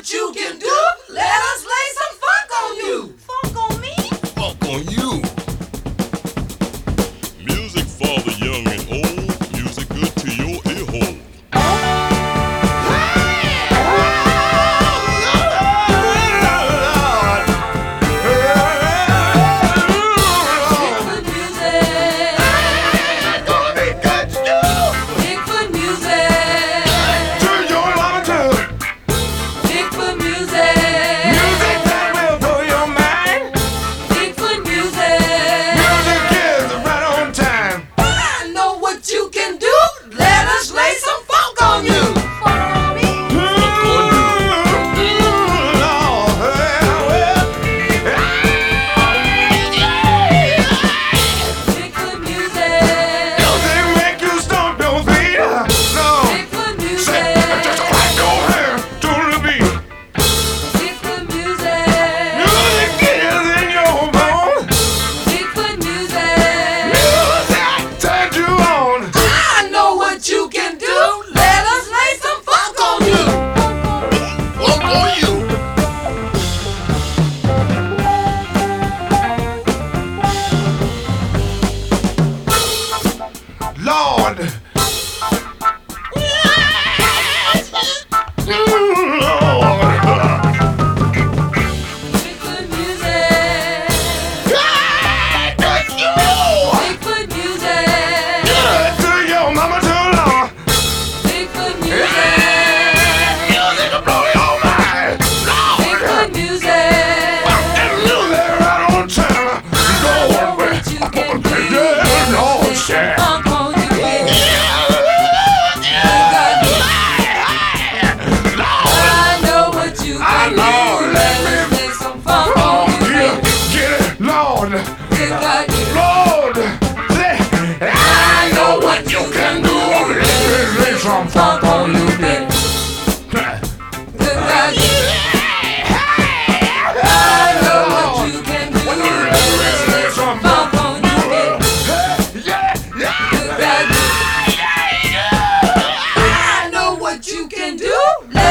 what you can do. Let us lay some funk on you. Funk on me? Funk on you. Music for the young and old. Music good to your ear hole. Lord. Lord, I know what you can do. Lay some funk on you, baby. I know what you can do. Lay some Funk on you, baby. I know what you can do.